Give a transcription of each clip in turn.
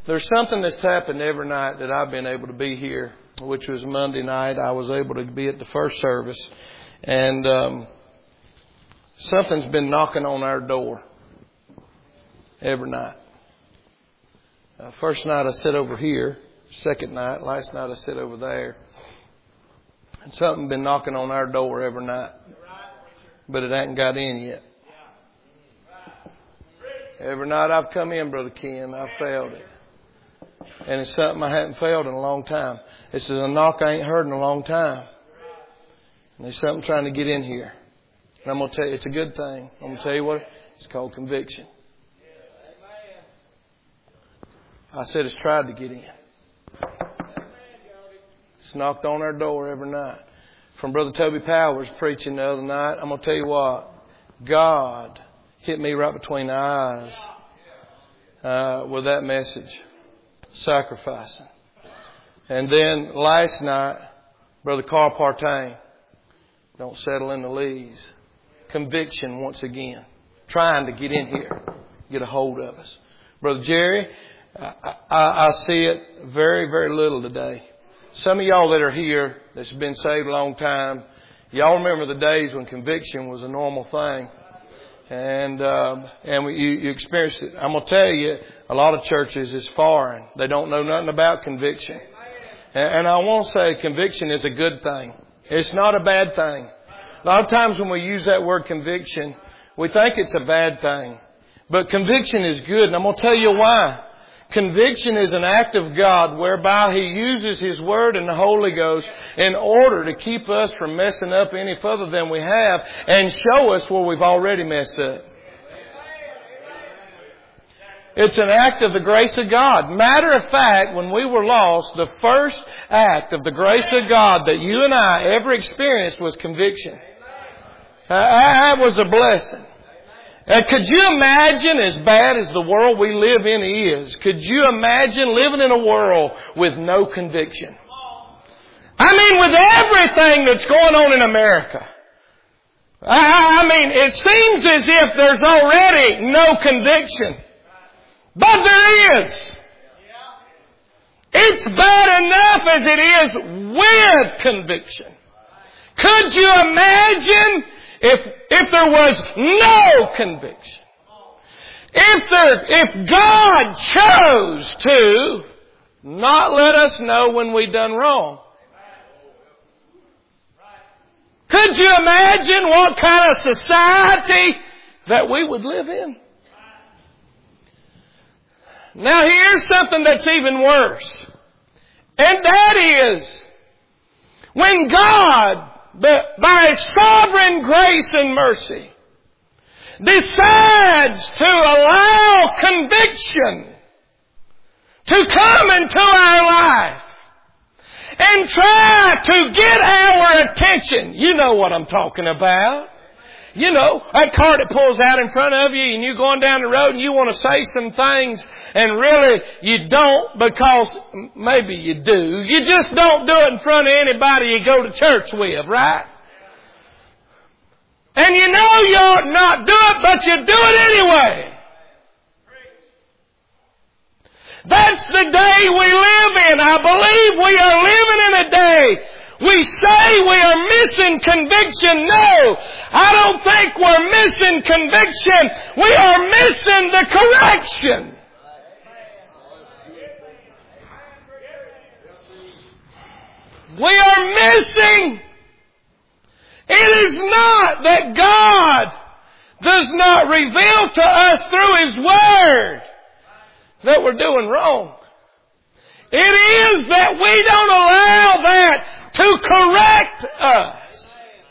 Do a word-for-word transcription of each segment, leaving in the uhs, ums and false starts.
There's something that's happened every night that I've been able to be here, which was Monday night. I was able to be at the first service. And um, something's been knocking on our door every night. Uh, first night I sit over here. Second night, last night I sit over there. And something been knocking on our door every night. But it hasn't got in yet. Every night I've come in, Brother Ken, I've felt it. And it's something I hadn't felt in a long time. It's a knock I ain't heard in a long time. And there's something trying to get in here. And I'm going to tell you, it's a good thing. I'm going to tell you what, it's called conviction. I said it's tried to get in. It's knocked on our door every night. From Brother Toby Powers preaching the other night, I'm going to tell you what, God hit me right between the eyes uh, with that message. Sacrificing. And then last night, Brother Carl Partain, don't settle in the lees. Conviction once again. Trying to get in here. Get a hold of us. Brother Jerry, I, I, I see it very, very little today. Some of y'all that are here that's been saved a long time, y'all remember the days when conviction was a normal thing. And um, and you, you experienced it. I'm going to tell you, a lot of churches is foreign. They don't know nothing about conviction. And, and I want to say conviction is a good thing. It's not a bad thing. A lot of times when we use that word conviction, we think it's a bad thing. But conviction is good. And I'm going to tell you why. Conviction is an act of God whereby He uses His Word and the Holy Ghost in order to keep us from messing up any further than we have and show us where we've already messed up. It's an act of the grace of God. Matter of fact, when we were lost, the first act of the grace of God that you and I ever experienced was conviction. Uh, that was a blessing. Uh, could you imagine, as bad as the world we live in is, could you imagine living in a world with no conviction? I mean, with everything that's going on in America. I, I mean, it seems as if there's already no conviction. But there is. It's bad enough as it is with conviction. Could you imagine If, if there was no conviction, if there, if God chose to not let us know when we done wrong, could you imagine what kind of society that we would live in? Now here's something that's even worse. And that is, when God, but by His sovereign grace and mercy, decides to allow conviction to come into our life and try to get our attention. You know what I'm talking about. You know, that car that pulls out in front of you and you're going down the road and you want to say some things and really you don't because maybe you do. You just don't do it in front of anybody you go to church with, right? And you know you ought not do it, but you do it anyway. That's the day we live in. I believe we are living in a day. We say we are missing conviction. No, I don't think we're missing conviction. We are missing the correction. We are missing. It is not that God does not reveal to us through His Word that we're doing wrong. It is that we don't allow that to correct us.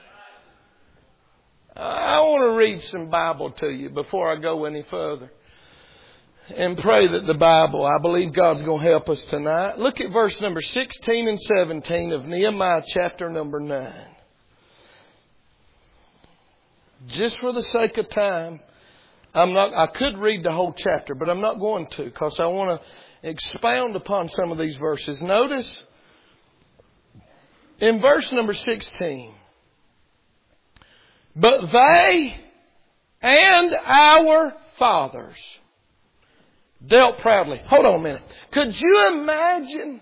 I want to read some Bible to you before I go any further. And pray that the Bible, I believe God's going to help us tonight. Look at verse number sixteen and seventeen of Nehemiah chapter number nine. Just for the sake of time, I'm not, I could read the whole chapter, but I'm not going to because I want to expound upon some of these verses. Notice in verse number sixteen, but they and our fathers dealt proudly. Hold on a minute. Could you imagine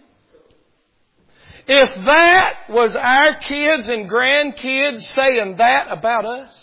if that was our kids and grandkids saying that about us?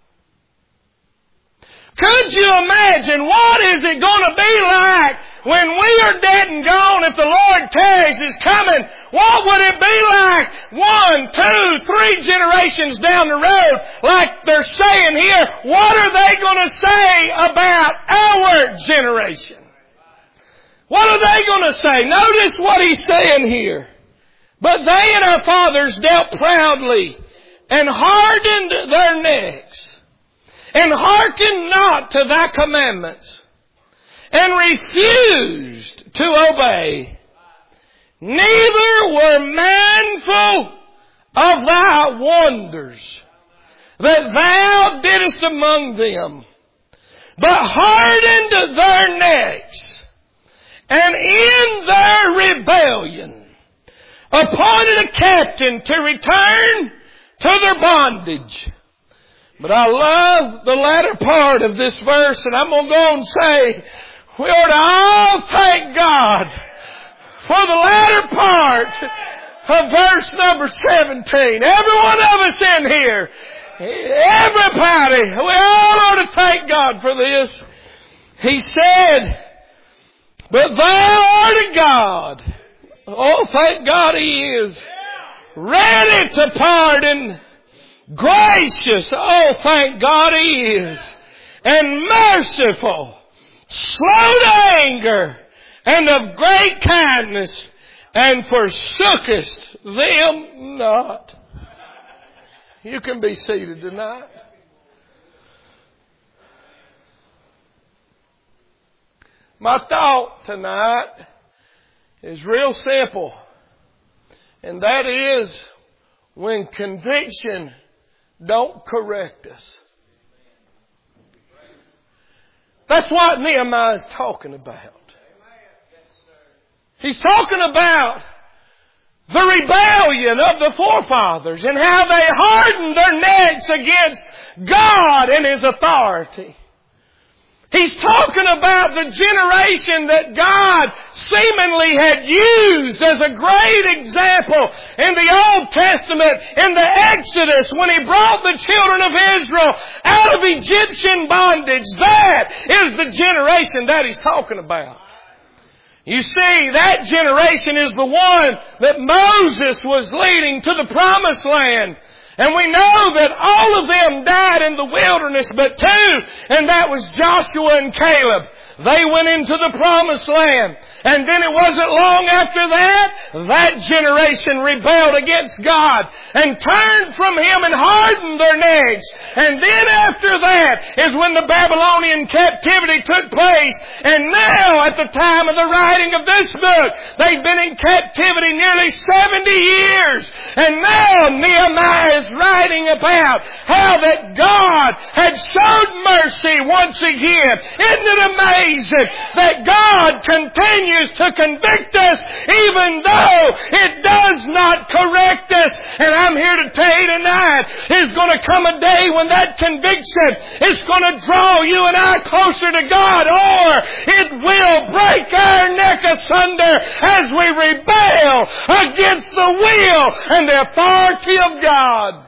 Could you imagine what is it going to be like when we are dead and gone if the Lord tarries is coming? What would it be like one, two, three generations down the road like they're saying here? What are they going to say about our generation? What are they going to say? Notice what he's saying here. But they and our fathers dealt proudly and hardened their necks, and hearkened not to thy commandments, and refused to obey, neither were mindful of thy wonders that thou didst among them, but hardened their necks, and in their rebellion appointed a captain to return to their bondage. But I love the latter part of this verse, and I'm going to go and say, we ought to all thank God for the latter part of verse number seventeen. Every one of us in here, everybody, we all ought to thank God for this. He said, but thou art a God. Oh, thank God He is. Ready to pardon. Gracious, oh thank God He is, and merciful, slow to anger, and of great kindness, and forsookest them not. You can be seated tonight. My thought tonight is real simple, and that is when conviction don't correct us. That's what Nehemiah is talking about. He's talking about the rebellion of the forefathers and how they hardened their necks against God and His authority. He's talking about the generation that God seemingly had used as a great example in the Old Testament, in the Exodus, when He brought the children of Israel out of Egyptian bondage. That is the generation that He's talking about. You see, that generation is the one that Moses was leading to the Promised Land. And we know that all of them died in the wilderness but two, and that was Joshua and Caleb. They went into the Promised Land. And then it wasn't long after that, that generation rebelled against God and turned from Him and hardened their necks. And then after that is when the Babylonian captivity took place. And now, at the time of the writing of this book, they've been in captivity nearly seventy years. And now Nehemiah is writing about how that God had showed mercy once again. Isn't it amazing that God continues to convict us even though it does not correct us? And I'm here to tell you tonight, there's going to come a day when that conviction is going to draw you and I closer to God, or it will break our neck asunder as we rebel against the will and the authority of God.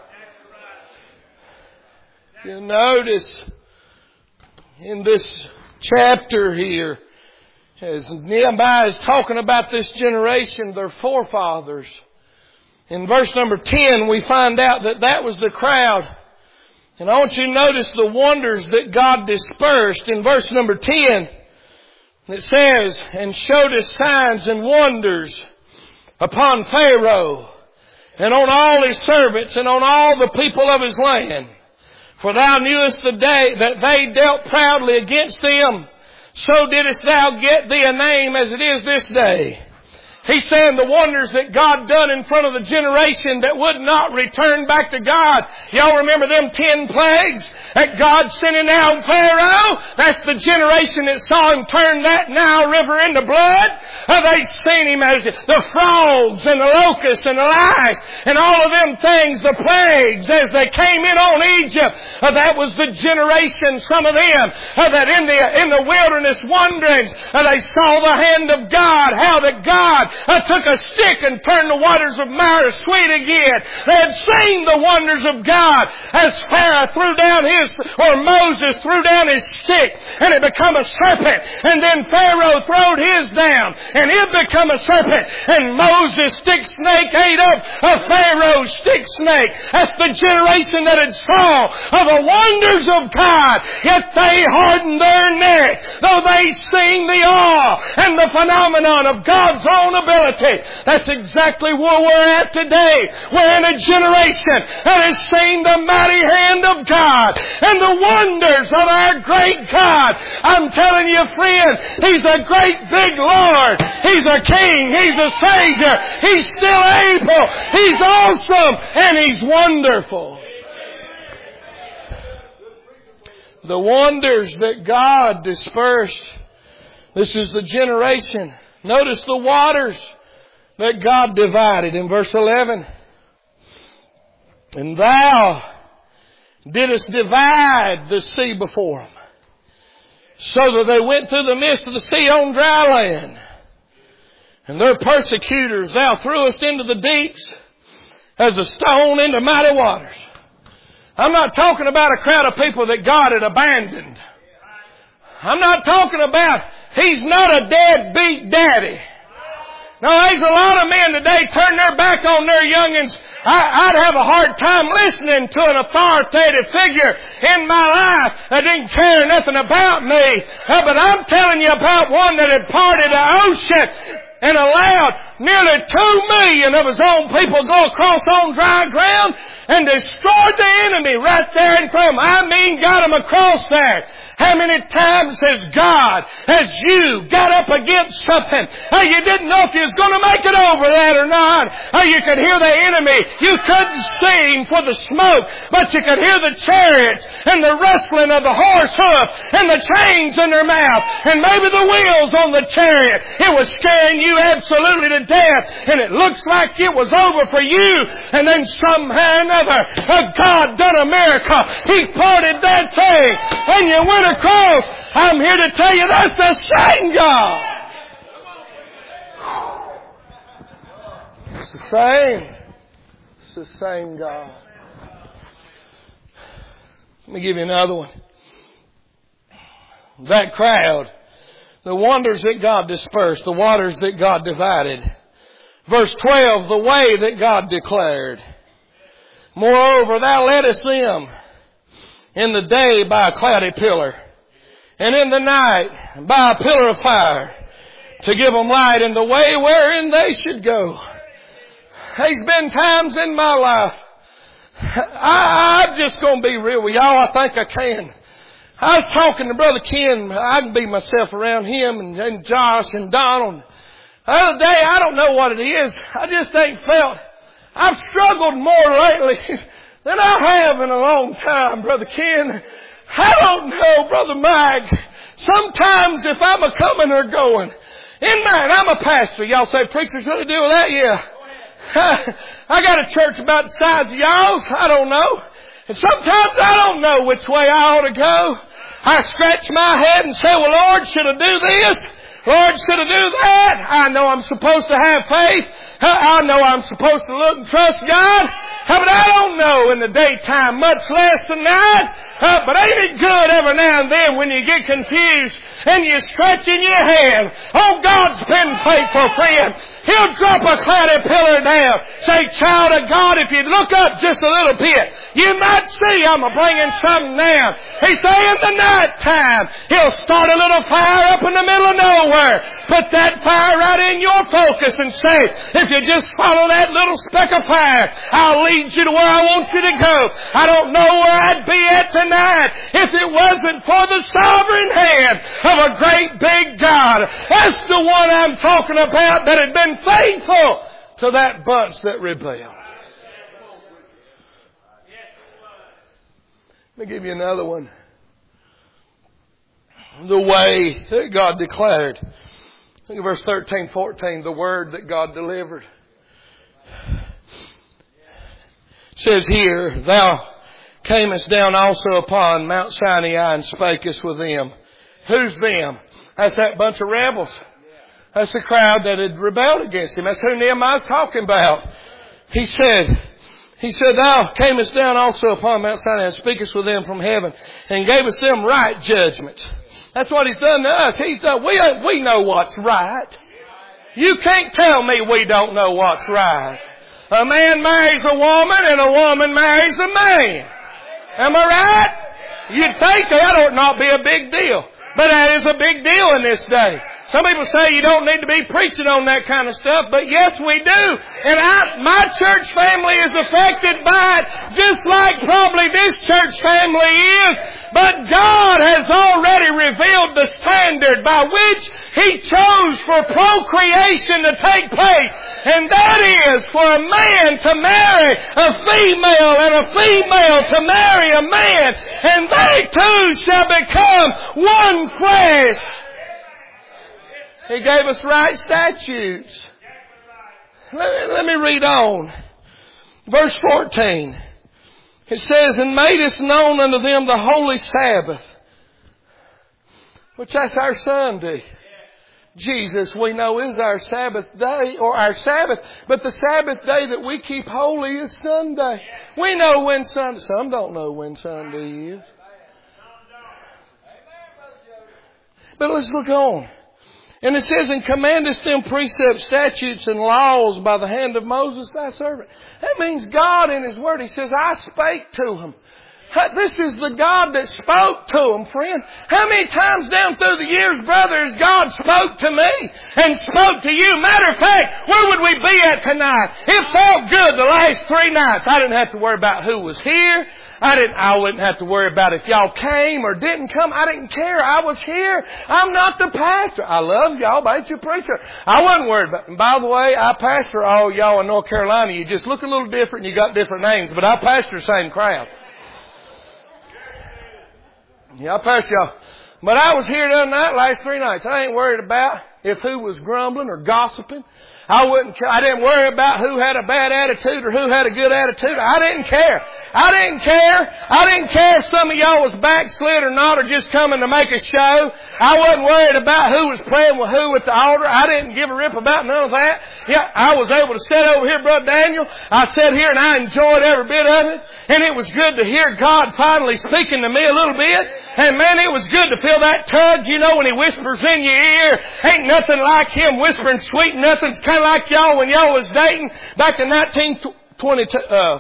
You notice in this chapter here, as Nehemiah is talking about this generation, their forefathers, in verse number ten, we find out that that was the crowd. And I want you to notice the wonders that God dispersed. In verse number ten, it says, and showed His signs and wonders upon Pharaoh, and on all his servants, and on all the people of his land. For thou knewest the day that they dealt proudly against them, so didst thou get thee a name as it is this day. He's saying the wonders that God done in front of the generation that would not return back to God. Y'all remember them ten plagues that God sent down Pharaoh? That's the generation that saw him turn that Nile River into blood. Uh, they seen him as the frogs and the locusts and the lice and all of them things, the plagues as they came in on Egypt. Uh, that was the generation, some of them, uh, that in the, in the wilderness wanderings, uh, they saw the hand of God, how that God I took a stick and turned the waters of Mara sweet again. They had seen the wonders of God as Pharaoh threw down his, or Moses threw down his stick and it become a serpent. And then Pharaoh throwed his down and it become a serpent. And Moses' stick snake ate up a Pharaoh's stick snake. That's the generation that had saw of the wonders of God. Yet they hardened their neck, though they seen the awe and the phenomenon of God's own ability. That's exactly where we're at today. We're in a generation that has seen the mighty hand of God and the wonders of our great God. I'm telling you, friend, He's a great big Lord. He's a King. He's a Savior. He's still able. He's awesome. And He's wonderful. The wonders that God dispersed. This is the generation. Notice the waters that God divided in verse eleven. And thou didst divide the sea before them, so that they went through the midst of the sea on dry land. And their persecutors thou threwest into the deeps as a stone into mighty waters. I'm not talking about a crowd of people that God had abandoned. I'm not talking about He's not a deadbeat daddy. No, there's a lot of men today turn their back on their youngins. I, I'd have a hard time listening to an authoritative figure in my life that didn't care nothing about me. Uh, but I'm telling you about one that had parted the ocean and allowed nearly two million of His own people go across on dry ground and destroyed the enemy right there in front of them. I mean, got them across there. How many times has God, has you got up against something? Oh, you didn't know if you was going to make it over that or not. Oh, you could hear the enemy. You couldn't see him for the smoke, but you could hear the chariots and the rustling of the horse hoof and the chains in their mouth and maybe the wheels on the chariot. It was scaring you absolutely to death, and it looks like it was over for you. And then somehow or another, oh, God done a miracle. He parted that thing, and you went across. I'm here to tell you that's the same God. It's the same. It's the same God. Let me give you another one. That crowd, the wonders that God dispersed, the waters that God divided. Verse twelve, the way that God declared. Moreover, thou leddest them in the day by a cloudy pillar, and in the night by a pillar of fire, to give them light in the way wherein they should go. There's been times in my life, I, I'm just going to be real with y'all. I think I can. I was talking to Brother Ken. I can be myself around him and, and Josh and Donald. The other day, I don't know what it is. I just ain't felt. I've struggled more lately than I have in a long time, Brother Ken. I don't know, Brother Mike. Sometimes if I'm a coming or going, in mind, I'm a pastor. Y'all say preachers really deal with that? Yeah. I got a church about the size of y'all's. I don't know. And sometimes I don't know which way I ought to go. I scratch my head and say, well, Lord, should I do this? Lord, should I do that? I know I'm supposed to have faith. I know I'm supposed to look and trust God. But I don't know in the daytime, much less than night. Uh, but ain't it good every now and then when you get confused and you're scratching your head? Oh, God's been faithful, friend. He'll drop a cloudy pillar down. Say, child of God, if you look up just a little bit, You might see I'm bringing something down. He say in the night time, He'll start a little fire up in the middle of nowhere. Put that fire right in your focus and say, if you just follow that little speck of fire, I'll lead you to where I want you to go. I don't know where I'd be at tonight if it wasn't for the sovereign hand of a great big God. That's the one I'm talking about that had been faithful to that bunch that rebelled. Let me give you another one. The way that God declared. Look at verse thirteen, fourteen. The word that God delivered. It says here, Thou camest down also upon Mount Sinai and spakest with them. Who's them? That's that bunch of rebels. That's the crowd that had rebelled against Him. That's who Nehemiah's talking about. He said, He said, Thou camest down also upon Mount Sinai and speakest with them from heaven and gavest them right judgments. That's what He's done to us. He's done, we, we know what's right. You can't tell me we don't know what's right. A man marries a woman and a woman marries a man. Am I right? You'd think that ought not be a big deal. But that is a big deal in this day. Some people say you don't need to be preaching on that kind of stuff, but yes, we do. And I, my church family is affected by it, just like probably this church family is. But God has already revealed the standard by which He chose for procreation to take place. And that is for a man to marry a female and a female to marry a man. And they two shall become one flesh. He gave us right statutes. Let, let me read on. Verse fourteen. It says, And madest known unto them the holy Sabbath. Which that's our Sunday. Jesus, we know, is our Sabbath day or our Sabbath. But the Sabbath day that we keep holy is Sunday. We know when Sunday... Some don't know when Sunday is. But let's look on. And it says, And commandest them precepts, statutes, and laws by the hand of Moses thy servant. That means God in His Word. He says, I spake to him. This is the God that spoke to them, friend. How many times down through the years, brother, has God spoke to me and spoke to you? Matter of fact, where would we be at tonight? It felt good the last three nights. I didn't have to worry about who was here. I didn't, I wouldn't have to worry about if y'all came or didn't come. I didn't care. I was here. I'm not the pastor. I love y'all, but I ain't your preacher. I wasn't worried about it. And by the way, I pastor all y'all in North Carolina. You just look a little different and you got different names, but I pastor the same crowd. Yeah, I pastor y'all. But I was here the other night, last three nights. I ain't worried about if who was grumbling or gossiping. I wouldn't care. I didn't worry about who had a bad attitude or who had a good attitude. I didn't care. I didn't care. I didn't care if some of y'all was backslid or not or just coming to make a show. I wasn't worried about who was praying with who at the altar. I didn't give a rip about none of that. Yeah, I was able to sit over here, Brother Daniel. I sat here and I enjoyed every bit of it. And it was good to hear God finally speaking to me a little bit. And man, it was good to feel that tug, you know, when He whispers in your ear. Ain't nothing like Him whispering sweet nothings. Kind of like y'all when y'all was dating back in nineteen twenty-two. Uh,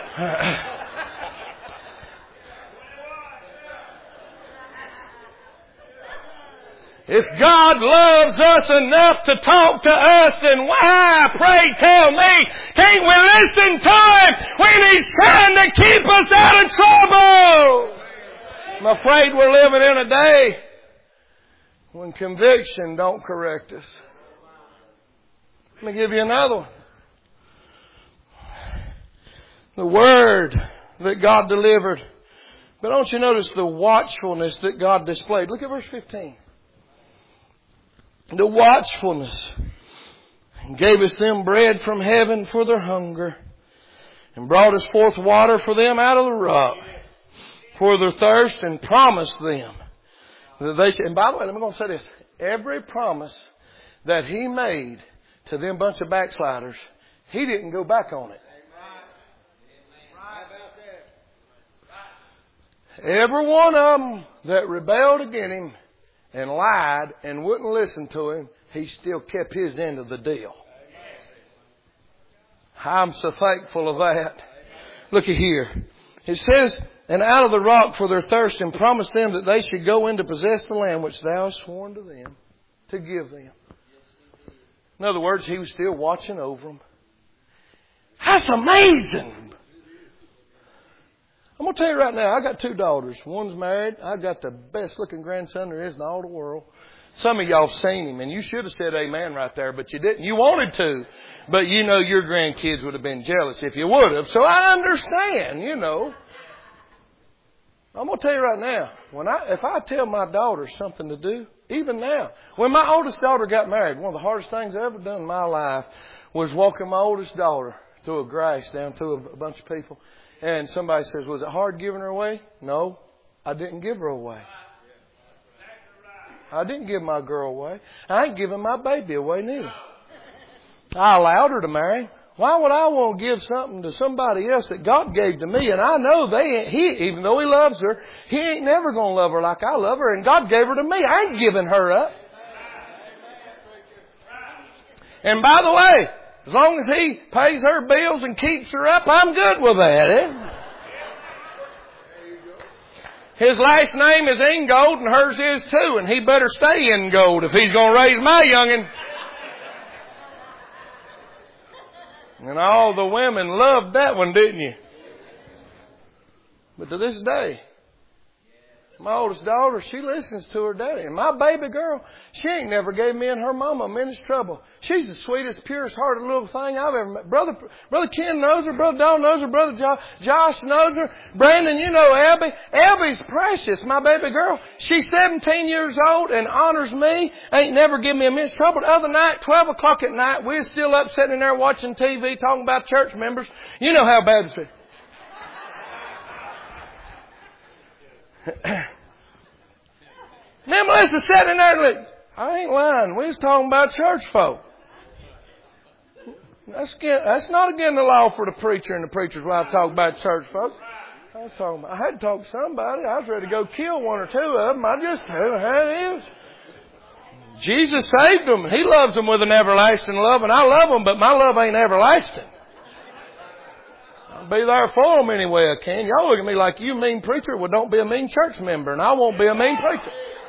if God loves us enough to talk to us, then why, pray tell me, can't we listen to Him when He's trying to keep us out of trouble? I'm afraid we're living in a day when conviction don't correct us. Let me give you another one. The word that God delivered. But don't you notice the watchfulness that God displayed? Look at verse fifteen. The watchfulness. And gave us them bread from heaven for their hunger. And brought us forth water for them out of the rock for their thirst, and promised them that they should. And by the way, let me go and say this. Every promise that He made to them bunch of backsliders, He didn't go back on it. Every one of them that rebelled against Him and lied and wouldn't listen to Him, He still kept His end of the deal. I'm so thankful of that. Look at here. It says, and out of the rock for their thirst, and promised them that they should go in to possess the land which thou hast sworn to them to give them. In other words, He was still watching over them. That's amazing. I'm going to tell you right now, I got two daughters. One's married. I got the best looking grandson there is in all the world. Some of y'all have seen him, and you should have said amen right there, but you didn't. You wanted to, but you know your grandkids would have been jealous if you would have. So I understand, you know. I'm going to tell you right now, when I, if I tell my daughter something to do, even now, when my oldest daughter got married, one of the hardest things I ever done in my life was walking my oldest daughter through a grass down through a, a bunch of people. And somebody says, was it hard giving her away? No, I didn't give her away. I didn't give my girl away. I ain't giving my baby away neither. I allowed her to marry. Why would I want to give something to somebody else that God gave to me? And I know they ain't, he, even though He loves her, He ain't never going to love her like I love her. And God gave her to me. I ain't giving her up. And by the way, as long as He pays her bills and keeps her up, I'm good with that. Eh? His last name is Ingold and hers is too. And he better stay Ingold if he's going to raise my youngin'. And all the women loved that one, didn't you? But to this day, my oldest daughter, she listens to her daddy. And my baby girl, she ain't never gave me and her mama a minute's trouble. She's the sweetest, purest hearted little thing I've ever met. Brother, Brother Ken knows her. Brother Don knows her. Brother jo- Josh knows her. Brandon, you know Abby. Abby's precious, my baby girl. She's seventeen years old and honors me. Ain't never given me a minute's trouble. The other night, twelve o'clock at night, we were still up sitting in there watching T V, talking about church members. You know how bad it's been. Then Melissa sat in there and looked. I ain't lying. We was talking about church folk. That's, again, that's not again the law for the preacher and the preacher's wife talk about church folk. I was talking about, I had to talk to somebody. I was ready to go kill one or two of them. I just tell them how it is. Jesus saved them. He loves them with an everlasting love, and I love them, but my love ain't everlasting. I'll be there for them any way I can. Y'all look at me like you mean preacher. Well, don't be a mean church member, and I won't be a mean preacher.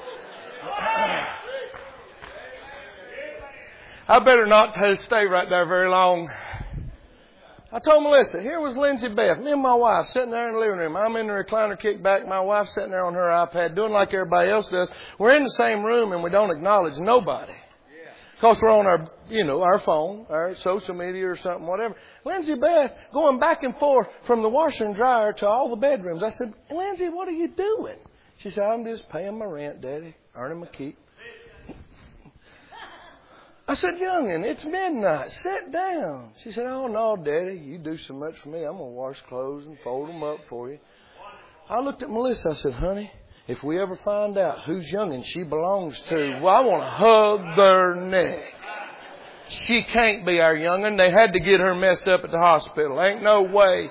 I better not stay right there very long. I told Melissa, here was Lindsay Beth, me and my wife sitting there in the living room. I'm in the recliner kicked back. My wife's sitting there on her iPad doing like everybody else does. We're in the same room and we don't acknowledge nobody. Because we're on our, you know, our phone, our social media or something, whatever. Lindsay Beth going back and forth from the washer and dryer to all the bedrooms. I said, Lindsay, what are you doing? She said, I'm just paying my rent, Daddy, earning my keep. I said, youngin', it's midnight. Sit down. She said, oh, no, Daddy, you do so much for me. I'm going to wash clothes and fold them up for you. I looked at Melissa. I said, honey, if we ever find out whose youngin' she belongs to, well, I want to hug their neck. She can't be our youngin'. They had to get her messed up at the hospital. Ain't no way.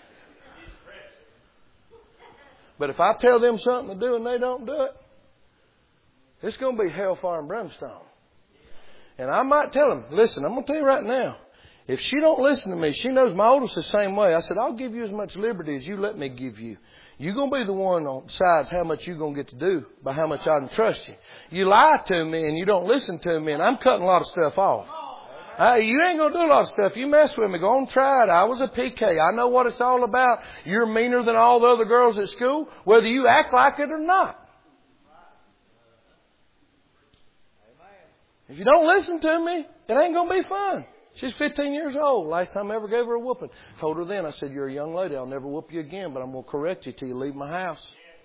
But if I tell them something to do and they don't do it, it's going to be hellfire and brimstone. And I might tell them, listen, I'm going to tell you right now, if she don't listen to me, she knows my oldest is the same way. I said, I'll give you as much liberty as you let me give you. You're going to be the one that decides how much you're going to get to do by how much I can trust you. You lie to me and you don't listen to me, and I'm cutting a lot of stuff off. Uh, you ain't going to do a lot of stuff. You mess with me. Go on, try it. I was a P K. I know what it's all about. You're meaner than all the other girls at school, whether you act like it or not. If you don't listen to me, it ain't going to be fun. She's fifteen years old. Last time I ever gave her a whooping. Told her then, I said, you're a young lady. I'll never whoop you again, but I'm going to correct you till you leave my house.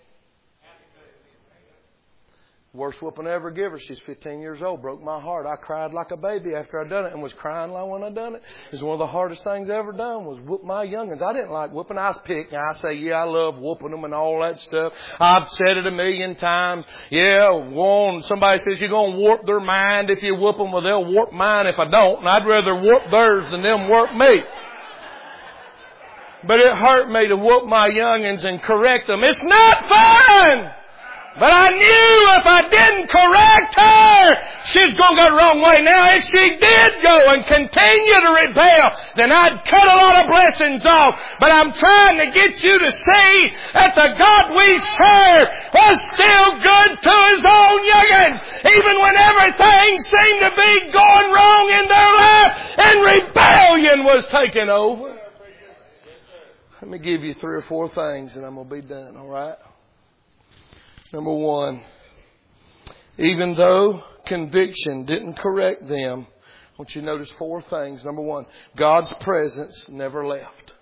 Worst whooping I ever gave her. She's fifteen years old. Broke my heart. I cried like a baby after I done it and was crying like when I done it. It was one of the hardest things I ever done was whoop my youngins. I didn't like whooping. I was picked. I say, yeah, I love whooping them and all that stuff. I've said it a million times. Yeah, one, somebody says you're going to warp their mind if you whoop them. Well, they'll warp mine if I don't. And I'd rather warp theirs than them warp me. But it hurt me to whoop my youngins and correct them. It's not fun! But I knew if I didn't correct her, she's going to go the wrong way. Now, if she did go and continue to rebel, then I'd cut a lot of blessings off. But I'm trying to get you to see that the God we serve was still good to His own young'uns. Even when everything seemed to be going wrong in their life and rebellion was taking over. Let me give you three or four things and I'm going to be done, all right? Number one, even though conviction didn't correct them, I want you to notice four things. Number one, God's presence never left.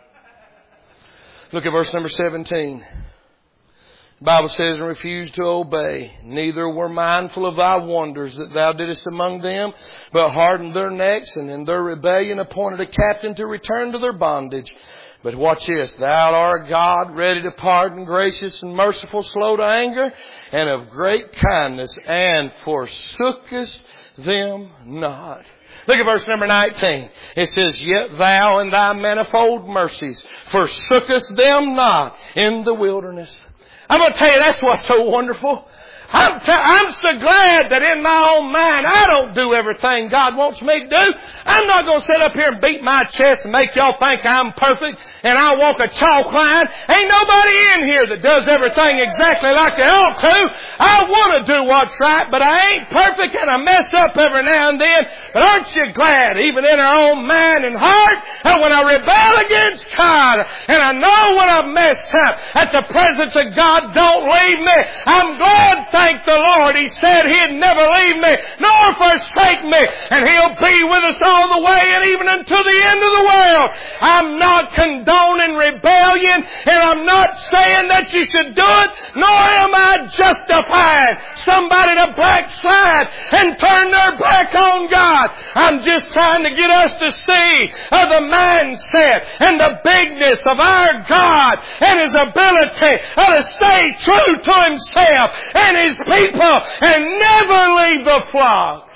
Look at verse number seventeen. The Bible says, and refused to obey, neither were mindful of thy wonders that thou didst among them, but hardened their necks, and in their rebellion appointed a captain to return to their bondage. But watch this. Thou art God, ready to pardon, gracious and merciful, slow to anger, and of great kindness, and forsookest them not. Look at verse number nineteen. It says, yet thou in thy manifold mercies forsookest them not in the wilderness. I'm going to tell you, that's what's so wonderful. I'm, t- I'm so glad that in my own mind I don't do everything God wants me to do. I'm not going to sit up here and beat my chest and make y'all think I'm perfect and I walk a chalk line. Ain't nobody in here that does everything exactly like they ought to. I want to do what's right, but I ain't perfect and I mess up every now and then. But aren't you glad, even in our own mind and heart, that when I rebel against God and I know when I've messed up, that the presence of God don't leave me. I'm glad, thank the Lord. He said He'd never leave me nor forsake me. And He'll be with us all the way and even until the end of the world. I'm not condoning rebellion and I'm not saying that you should do it, nor am I justifying somebody to backslide and turn their back on God. I'm just trying to get us to see uh, the mindset and the bigness of our God and His ability uh, to stay true to Himself and His people and never leave the flock.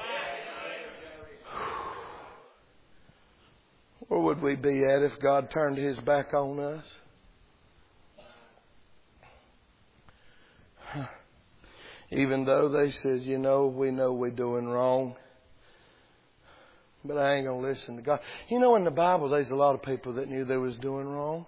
Where would we be at if God turned His back on us? Even though they said, you know, we know we're doing wrong, but I ain't going to listen to God. You know, in the Bible, there's a lot of people that knew they was doing wrong.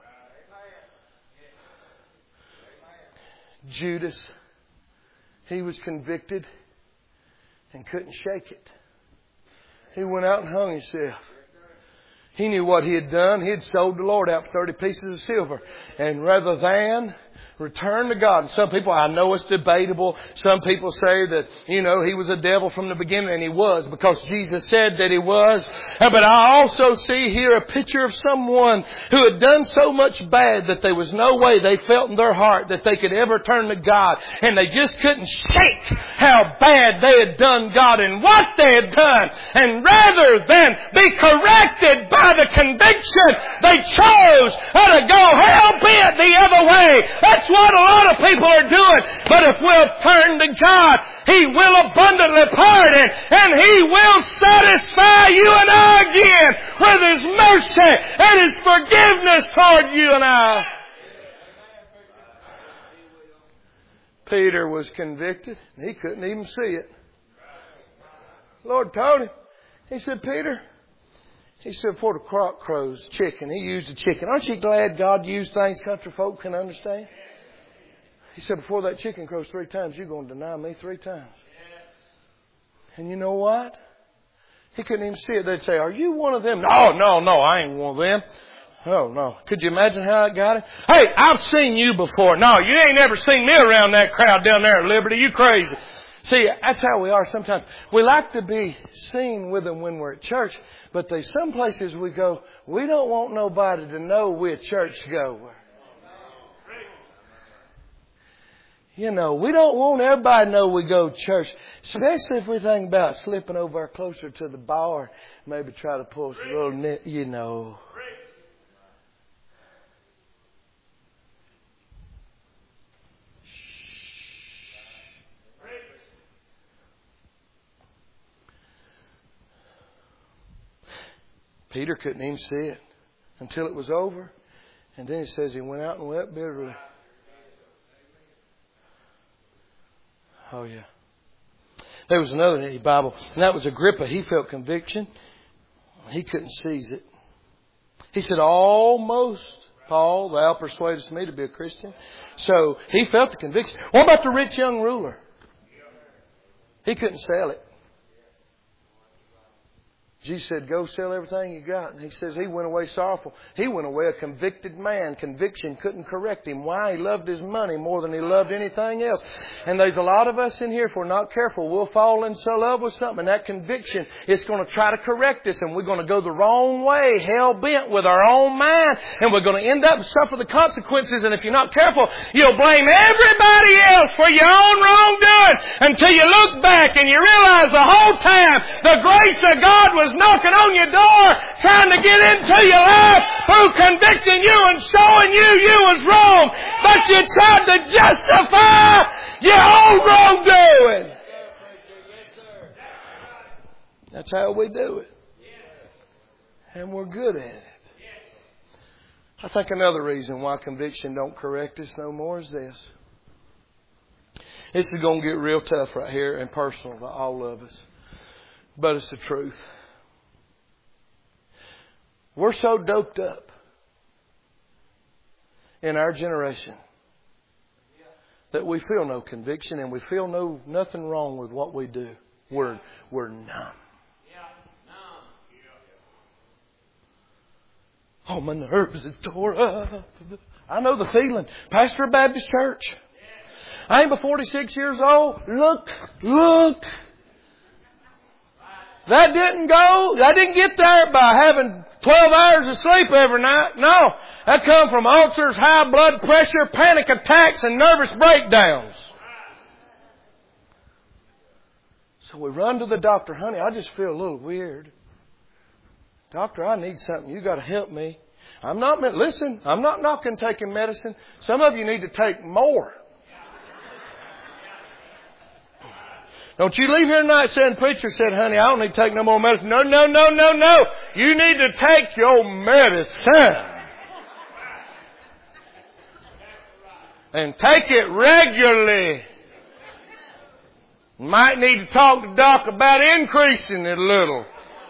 Judas, he was convicted and couldn't shake it. He went out and hung himself. He knew what he had done. He had sold the Lord out for thirty pieces of silver. And rather than return to God. And some people, I know it's debatable. Some people say that, you know, he was a devil from the beginning, and he was because Jesus said that he was. But I also see here a picture of someone who had done so much bad that there was no way they felt in their heart that they could ever turn to God. And they just couldn't shake how bad they had done God and what they had done. And rather than be corrected by the conviction, they chose to go hell bent the other way. That's what a lot of people are doing. But if we'll turn to God, He will abundantly pardon, and He will satisfy you and I again with His mercy and His forgiveness toward you and I. Peter was convicted. He couldn't even see it. Lord told him. He said, Peter, he said, before the cock crows, chicken. He used a chicken. Aren't you glad God used things country folk can understand? He said, before that chicken crows three times, you're going to deny me three times. And you know what? He couldn't even see it. They'd say, are you one of them? No, no, no, I ain't one of them. Oh, no. Could you imagine how it got him? Hey, I've seen you before. No, you ain't never seen me around that crowd down there at Liberty. You crazy. See, that's how we are sometimes. We like to be seen with them when we're at church, but there's some places we go, we don't want nobody to know we're a church goer. You know, we don't want everybody to know we go to church, especially if we think about slipping over closer to the bar, maybe try to pull a little net, you know. Peter couldn't even see it until it was over. And then it says he went out and wept bitterly. Oh, yeah. There was another in the Bible, and that was Agrippa. He felt conviction. He couldn't seize it. He said, almost, Paul, thou persuadest me to be a Christian. So he felt the conviction. What about the rich young ruler? He couldn't sell it. Jesus said, go sell everything you got. And he says he went away sorrowful. He went away a convicted man. Conviction couldn't correct him. Why? He loved his money more than he loved anything else. And there's a lot of us in here, if we're not careful, we'll fall into love with something. And that conviction is going to try to correct us. And we're going to go the wrong way, hell-bent with our own mind. And we're going to end up suffering the consequences. And if you're not careful, you'll blame everybody else for your own wrongdoing until you look back and you realize the whole time the grace of God was knocking on your door, trying to get into your life, who convicting you and showing you you was wrong, but you tried to justify your own wrongdoing. That's how we do it. And we're good at it. I think another reason why conviction don't correct us no more is this. This is going to get real tough right here and personal to all of us. But it's the truth. We're so doped up in our generation that we feel no conviction and we feel no nothing wrong with what we do. We're we're numb. Oh, my nerves is tore up. I know the feeling. Pastor of Baptist Church. I ain't but forty-six years old. Look, look. That didn't go, I didn't get there by having twelve hours of sleep every night. No, that come from ulcers, high blood pressure, panic attacks, and nervous breakdowns. So we run to the doctor. Honey, I just feel a little weird. Doctor, I need something. You got to help me. I'm not, listen, I'm not knocking taking medicine. Some of you need to take more. Don't you leave here tonight saying, preacher said, honey, I don't need to take no more medicine. No, no, no, no, no. You need to take your medicine. And take it regularly. Might need to talk to Doc about increasing it a little.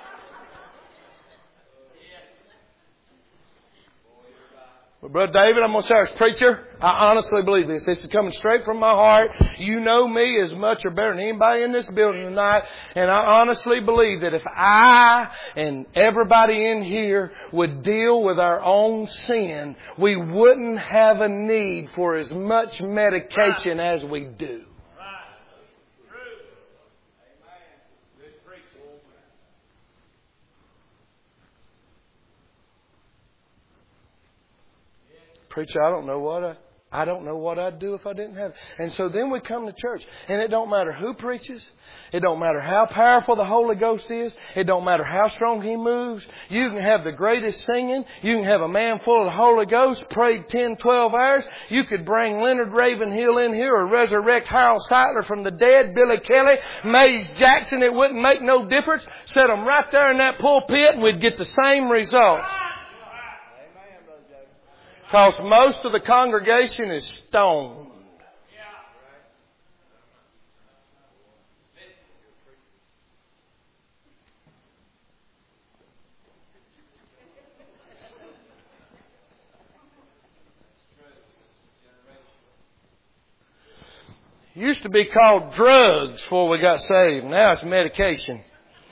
Well, Brother David, I'm going to say as preacher, I honestly believe this. This is coming straight from my heart. You know me as much or better than anybody in this building tonight. And I honestly believe that if I and everybody in here would deal with our own sin, we wouldn't have a need for as much medication as we do. Preacher, I don't know what I, I don't know what I'd do if I didn't have it. And so then we come to church. And it don't matter who preaches. It don't matter how powerful the Holy Ghost is. It don't matter how strong He moves. You can have the greatest singing. You can have a man full of the Holy Ghost, prayed ten, twelve hours. You could bring Leonard Ravenhill in here or resurrect Harold Seidler from the dead, Billy Kelly, Mays Jackson. It wouldn't make no difference. Set them right there in that pulpit and we'd get the same results. Because most of the congregation is stoned. It used to be called drugs before we got saved. Now it's medication.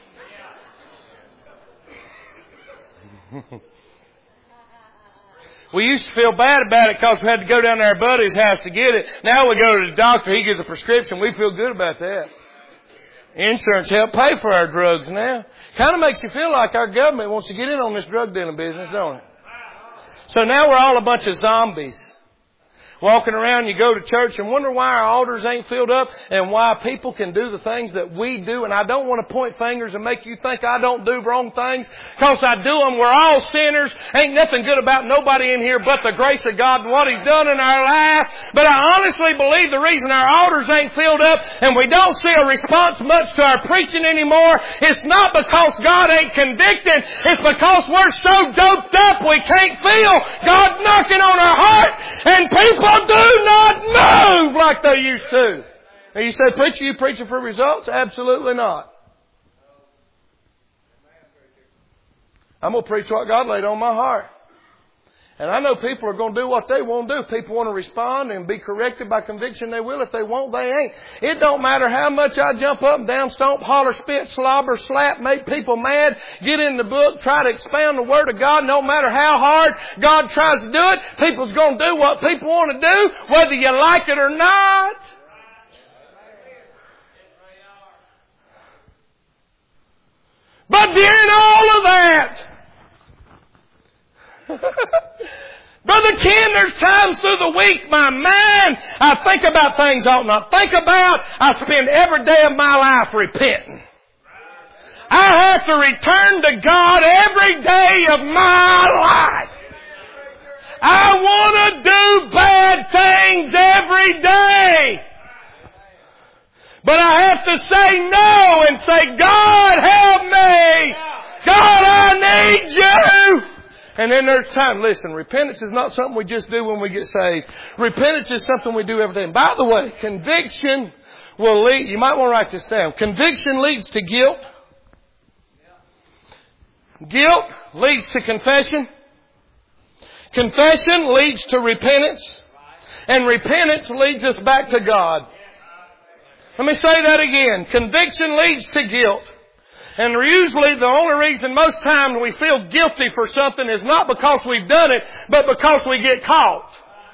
We used to feel bad about it because we had to go down to our buddy's house to get it. Now we go to the doctor, he gives a prescription. We feel good about that. Insurance help pay for our drugs now. Kind of makes you feel like our government wants to get in on this drug dealing business, don't it? So now we're all a bunch of zombies. Walking around, you go to church and wonder why our altars ain't filled up and why people can do the things that we do. And I don't want to point fingers and make you think I don't do wrong things, because I do them. We're all sinners. Ain't nothing good about nobody in here but the grace of God and what He's done in our life. But I honestly believe the reason our altars ain't filled up and we don't see a response much to our preaching anymore, it's not because God ain't convicted. It's because we're so doped up we can't feel God knocking on our heart, and people do not move like they used to. And you say, preacher, you preaching for results? Absolutely not. I'm going to preach what God laid on my heart. And I know people are going to do what they want to do. If people want to respond and be corrected by conviction, they will. If they won't, they ain't. It don't matter how much I jump up and down, stomp, holler, spit, slobber, slap, make people mad, get in the book, try to expound the Word of God. No matter how hard God tries to do it, people's going to do what people want to do, whether you like it or not. But during all of that, Brother Ken, there's times through the week my mind, I think about things I ought not think about. I spend every day of my life repenting. I have to return to God every day of my life. I want to do bad things every day. But I have to say no and say, God, help me. God, I need you. And then there's time. Listen, repentance is not something we just do when we get saved. Repentance is something we do every day. And by the way, conviction will lead, you might want to write this down. Conviction leads to guilt. Guilt leads to confession. Confession leads to repentance. And repentance leads us back to God. Let me say that again. Conviction leads to guilt. And usually the only reason most times we feel guilty for something is not because we've done it, but because we get caught.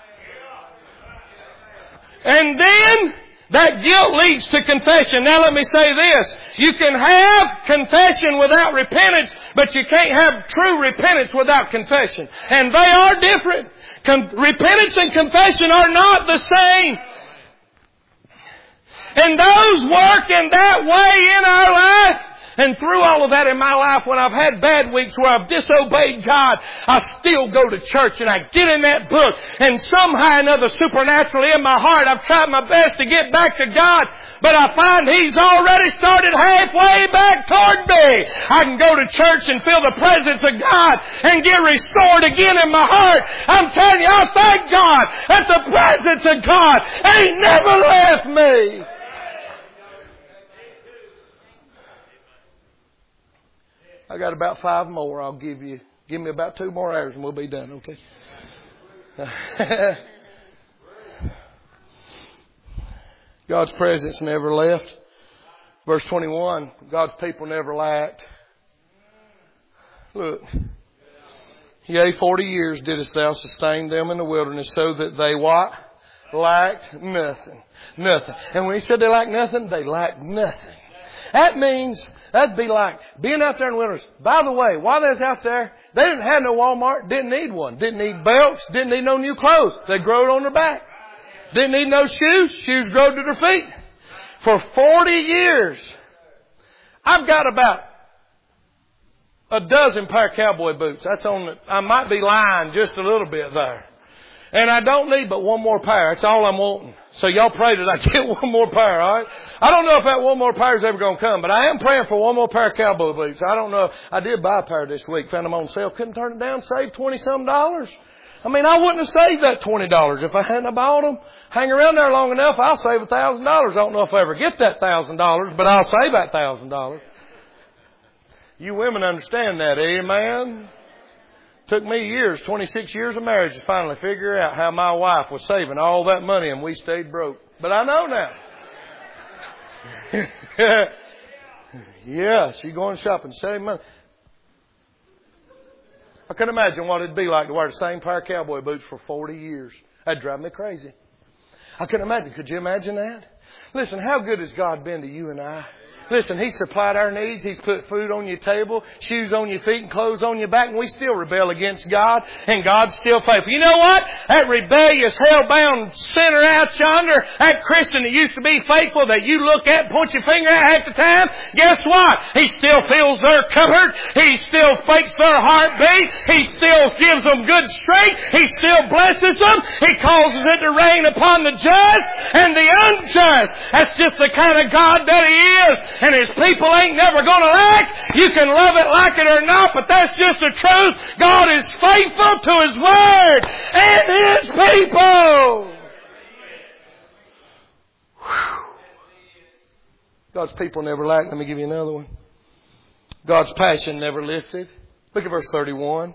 And then that guilt leads to confession. Now let me say this. You can have confession without repentance, but you can't have true repentance without confession. And they are different. Con- repentance and confession are not the same. And those work in that way in our life. And through all of that in my life, when I've had bad weeks where I've disobeyed God, I still go to church and I get in that book. And somehow or another, supernaturally in my heart, I've tried my best to get back to God. But I find He's already started halfway back toward me. I can go to church and feel the presence of God and get restored again in my heart. I'm telling you, I thank God that the presence of God ain't never left me. I got about five more. I'll give you, give me about two more hours and we'll be done, okay? God's presence never left. Verse twenty-one, God's people never lacked. Look. Yea, forty years didst thou sustain them in the wilderness so that they what? Lacked nothing. Nothing. And when he said they lacked nothing, they lacked nothing. That means, that'd be like being out there in the wilderness. By the way, while they was out there, they didn't have no Walmart, didn't need one. Didn't need belts, didn't need no new clothes. They growed on their back. Didn't need no shoes, shoes growed to their feet. For forty years, I've got about a dozen pair of cowboy boots. That's on the, I might be lying just a little bit there. And I don't need but one more pair. That's all I'm wanting. So y'all pray that I get one more pair, alright? I don't know if that one more pair is ever going to come, but I am praying for one more pair of cowboy boots. I don't know. I did buy a pair this week. Found them on sale. Couldn't turn it down. Saved twenty-some dollars. I mean, I wouldn't have saved that twenty dollars if I hadn't bought them. Hang around there long enough, I'll save a thousand dollars. I don't know if I ever get that thousand dollars, but I'll save that thousand dollars. You women understand that, amen? Took me years, twenty-six years of marriage to finally figure out how my wife was saving all that money and we stayed broke. But I know now. Yeah, she going shopping, saving money. I can imagine what it'd be like to wear the same pair of cowboy boots for forty years. That'd drive me crazy. I can imagine. Could you imagine that? Listen, how good has God been to you and I? Listen, He supplied our needs. He's put food on your table, shoes on your feet, and clothes on your back, and we still rebel against God, and God's still faithful. You know what? That rebellious, hell-bound sinner out yonder, that Christian that used to be faithful, that you look at and point your finger at half the time, guess what? He still fills their cupboard. He still fakes their heartbeat. He still gives them good strength. He still blesses them. He causes it to rain upon the just and the unjust. That's just the kind of God that He is. And His people ain't never going to lack. You can love it, like it or not, but that's just the truth. God is faithful to His Word and His people. Whew. God's people never lacked. Let me give you another one. God's passion never lifted. Look at verse thirty-one.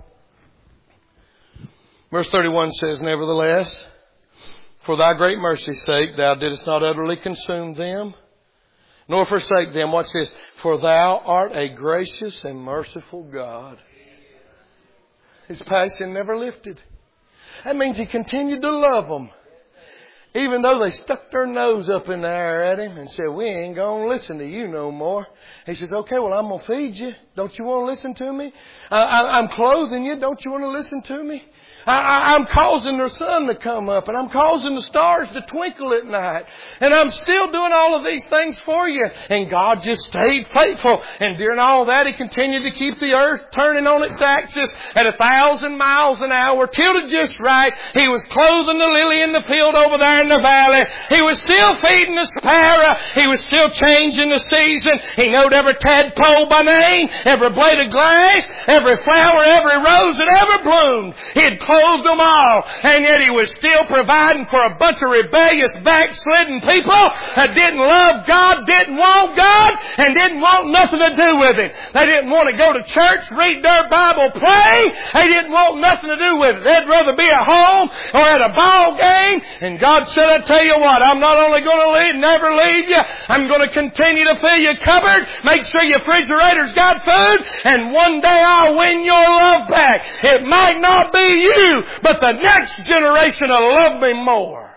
Verse thirty-one says, nevertheless, for thy great mercy's sake, thou didst not utterly consume them, nor forsake them. Watch this. For thou art a gracious and merciful God. His passion never lifted. That means He continued to love them. Even though they stuck their nose up in the air at Him and said, we ain't going to listen to you no more. He says, okay, well, I'm going to feed you. Don't you want to listen to me? I, I, I'm clothing you. Don't you want to listen to me? I, I, I'm causing the sun to come up, and I'm causing the stars to twinkle at night. And I'm still doing all of these things for you. And God just stayed faithful. And during all that, He continued to keep the earth turning on its axis at a thousand miles an hour, tilted just right. He was clothing the lily in the field over there in the valley. He was still feeding the sparrow. He was still changing the season. He knowed every tadpole by name, every blade of grass, every flower, every rose that ever bloomed. He had clothed them all. And yet He was still providing for a bunch of rebellious, backslidden people that didn't love God, didn't want God, and didn't want nothing to do with it. They didn't want to go to church, read their Bible, pray. They didn't want nothing to do with it. They'd rather be at home or at a ball game. And God said, I tell you what, I'm not only going to leave, never leave you, I'm going to continue to fill your cupboard, make sure your refrigerator's got food, and one day I'll win your love back. It might not be you, but the next generation will love me more.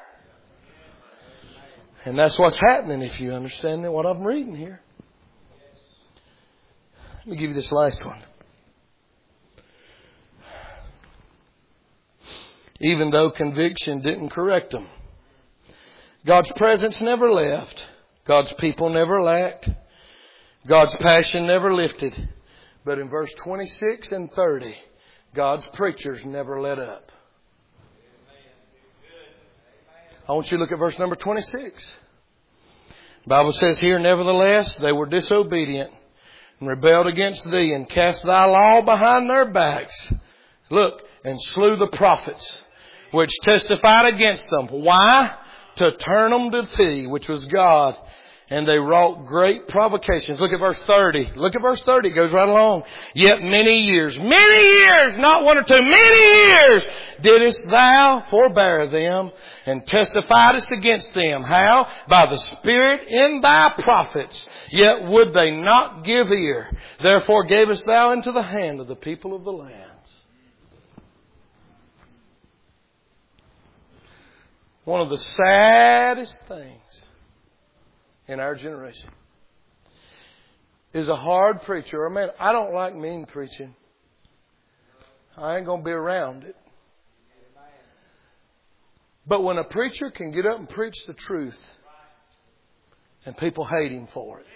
And that's what's happening if you understand what I'm reading here. Let me give you this last one. Even though conviction didn't correct them, God's presence never left. God's people never lacked. God's passion never lifted. But in verse twenty-six and thirty, God's preachers never let up. I want you to look at verse number twenty-six. The Bible says here, nevertheless, they were disobedient and rebelled against thee and cast thy law behind their backs. Look, and slew the prophets, which testified against them. Why? To turn them to thee, which was God. And they wrought great provocations. Look at verse thirty. Look at verse thirty. It goes right along. Yet many years, many years, not one or two, many years didst thou forbear them and testifiedest against them. How? By the Spirit in thy prophets. Yet would they not give ear. Therefore gavest thou into the hand of the people of the lands. One of the saddest things in our generation is a hard preacher. Or man, I don't like mean preaching. I ain't going to be around it. But when a preacher can get up and preach the truth and people hate him for it.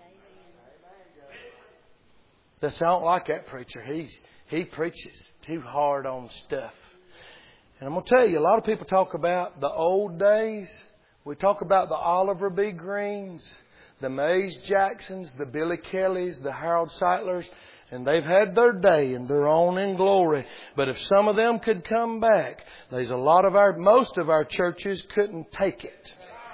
That's, I don't like that preacher. He's, he preaches too hard on stuff. And I'm going to tell you, a lot of people talk about the old days. We talk about the Oliver B. Greens, the Mays Jacksons, the Billy Kellys, the Harold Seitlers, and they've had their day and they're on in glory. But if some of them could come back, there's a lot of our, most of our churches couldn't take it.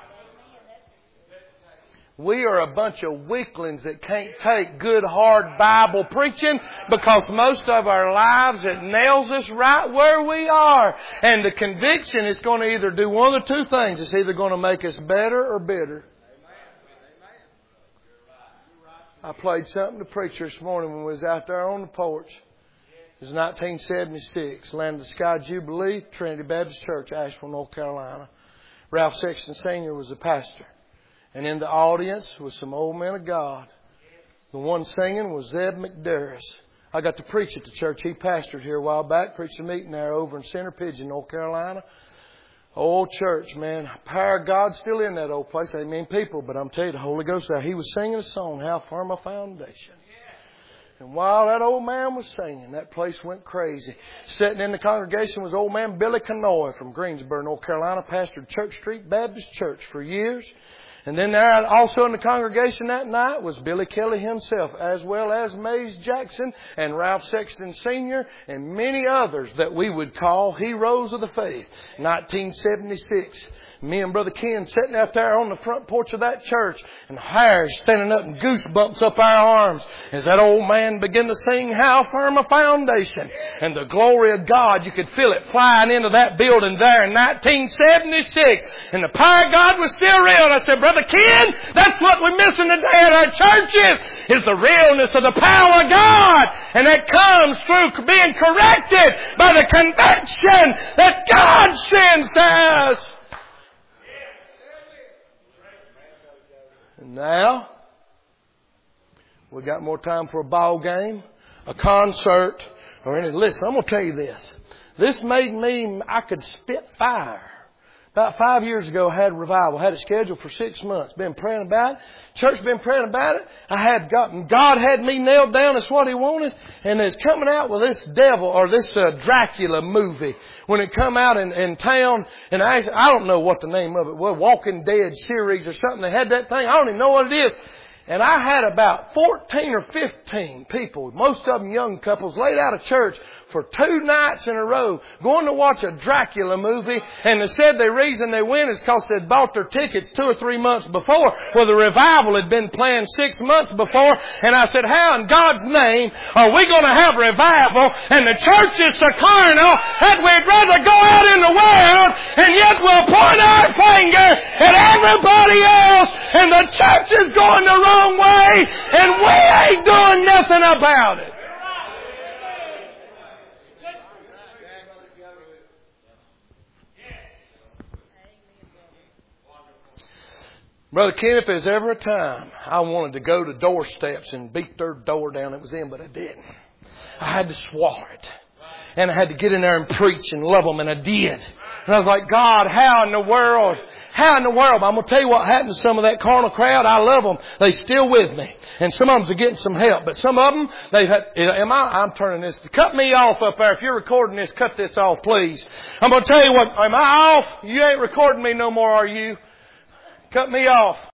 We are a bunch of weaklings that can't take good, hard Bible preaching because most of our lives, it nails us right where we are. And the conviction is going to either do one of the two things. It's either going to make us better or bitter. I played something to preach this morning when we was out there on the porch. It was nineteen seventy-six, Land of the Sky Jubilee, Trinity Baptist Church, Asheville, North Carolina. Ralph Sexton Senior was the pastor. And in the audience was some old men of God. The one singing was Zeb McDarris. I got to preach at the church he pastored here a while back. Preached a meeting there over in Center Pigeon, North Carolina. Old church, man. Power of God's still in that old place. I mean people, but I'm telling you, the Holy Ghost there. He was singing a song, How Firm a Foundation. And while that old man was singing, that place went crazy. Sitting in the congregation was old man Billy Canoy from Greensboro, North Carolina. Pastored Church Street Baptist Church for years. And then there also in the congregation that night was Billy Kelly himself, as well as Mays Jackson and Ralph Sexton Senior and many others that we would call heroes of the faith. nineteen seventy-six, Me and Brother Ken sitting out there on the front porch of that church, and hairs standing up and goosebumps up our arms as that old man began to sing How Firm a Foundation. And the glory of God, you could feel it flying into that building there in nineteen seventy-six. And the power of God was still real. And I said, Brother Ken, that's what we're missing today at our churches, is the realness of the power of God. And that comes through being corrected by the conviction that God sends to us. And now, we got more time for a ball game, a concert, or any. Listen, I'm going to tell you this. This made me, I could spit fire. About five years ago, I had a revival. I had it scheduled for six months. Been praying about it. Church been praying about it. I had gotten, God had me nailed down as what He wanted. And it's coming out with this devil, or this uh, Dracula movie. When it come out in, in town, and I, I don't know what the name of it was, Walking Dead series or something. They had that thing. I don't even know what it is. And I had about fourteen or fifteen people, most of them young couples, laid out of church for two nights in a row, going to watch a Dracula movie. And they said the reason they went is because they'd bought their tickets two or three months before. Well, the revival had been planned six months before. And I said, how in God's name are we going to have revival? And the church is so carnal that we'd rather go out in the world, and yet we'll point our finger at everybody else, and the church is going the wrong way, and we ain't doing nothing about it. Brother Ken, if there's ever a time I wanted to go to doorsteps and beat their door down, it was in, but I didn't. I had to swallow it. And I had to get in there and preach and love them, and I did. And I was like, God, how in the world, how in the world? I'm going to tell you what happened to some of that carnal crowd. I love them. They still with me. And some of them are getting some help. But some of them, they've had, am I, I'm turning this, cut me off up there. If you're recording this, cut this off, please. I'm going to tell you what, am I off? You ain't recording me no more, are you? Cut me off.